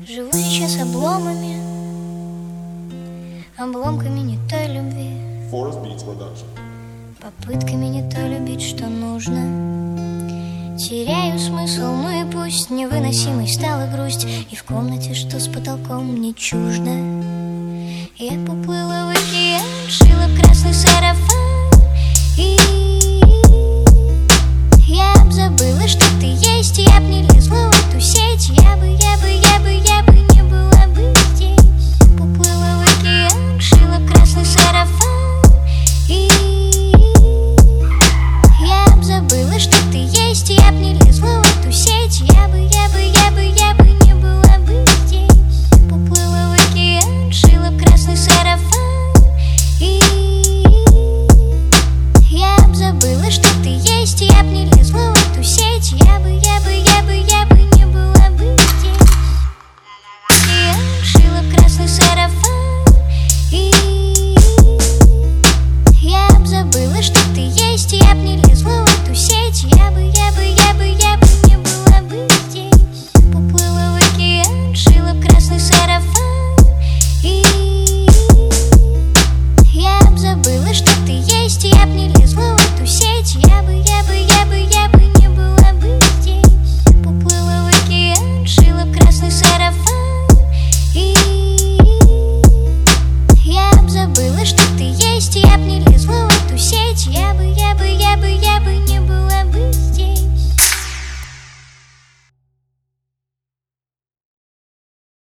Живу сейчас обломами, обломками не той любви, Forest Beats Production. попытками не то любить, что нужно. Теряю смысл, ну и пусть невыносимой стала грусть, и в комнате, что с потолком, мне чуждо. Я поплыла в океан, шила красный сарафан, и я б забыла, что ты есть, я б не лезла в эту сеть, я бы не была бы здесь. Поплыла в океан, шила красный сарафан, и я б забыла, что ты есть, я б не лезла в эту сеть, я бы не была бы здесь. Поплыла в океан, шила красный сарафан, и я б забыла, что ты есть, я б не лезла в эту сеть, я бы не была бы здесь. Я шила красный сарафан, и я б забыла, что ты есть, я б не лезла в эту сеть, я бы не была бы здесь. Поплыла в океан, шила красный сарафан, и я б забыла, что ты есть, я б не лезла в эту сеть, я бы не была бы здесь. Поплыла в океан, шила красный сарафан, и я б забыла, что ты есть, я б не лезла